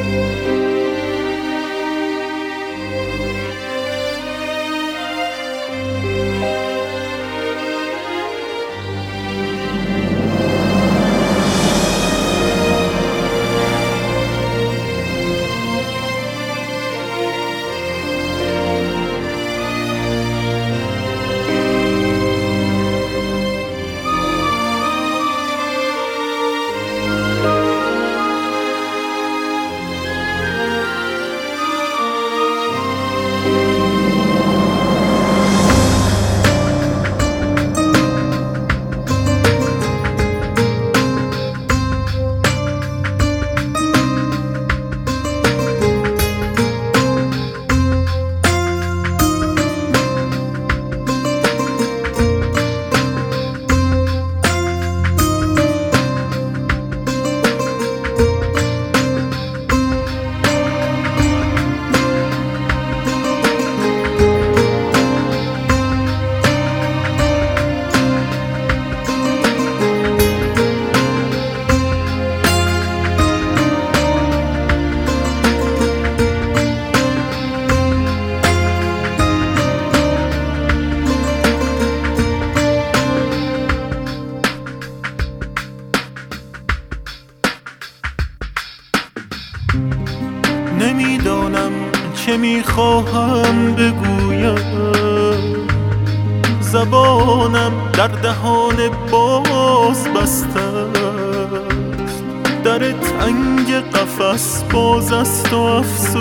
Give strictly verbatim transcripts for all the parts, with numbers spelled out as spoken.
نمیدانم چه میخواهم بگویم، زبانم در دهان باز بسته است. در تنگ قفس باز است و افسوس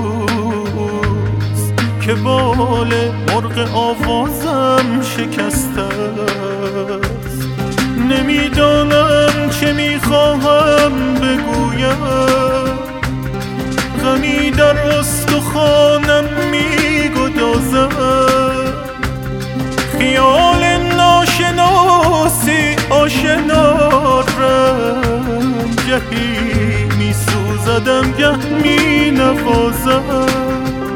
که بال مرغ آوازم شکسته است. نمیدانم چه میخواهم بگویم، غمی در استخوانم میگدازد. خیال ناشناسی آشنا رنگهی میسوزدم گه مینوازد.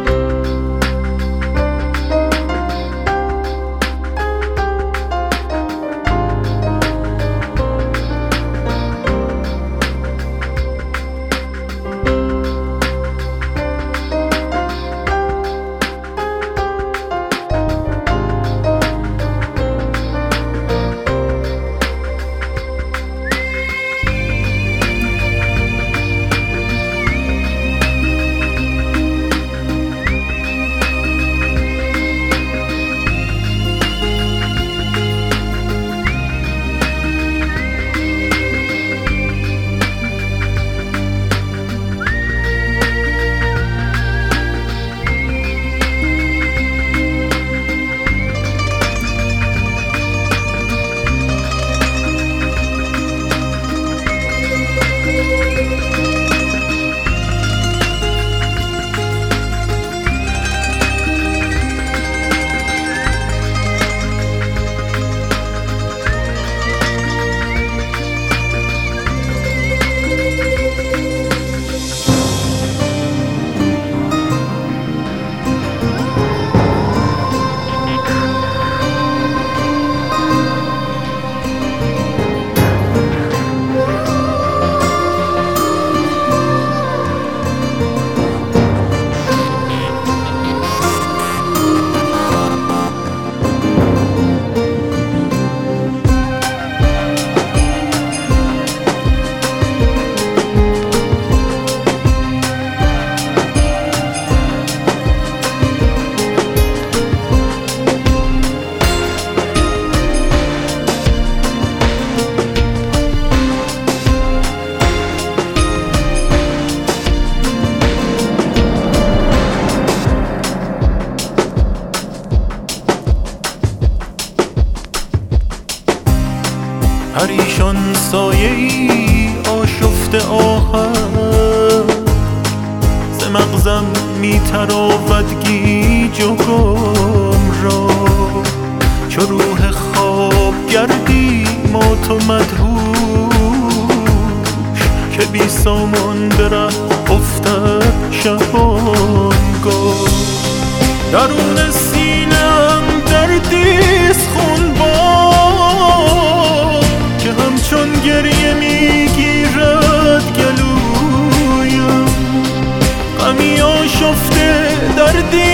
پریشان سایه‌ای آشفته آهن، ز مغزم میتراود گیج و گم را. چو روح خواب گردی مات و مدهوش، که بی سامان به ره افتد شبانگاه. درون سینه‌ام دردیست خونبار، که همچون گریه میگیرد گلویم. دنیا شفته در دیوار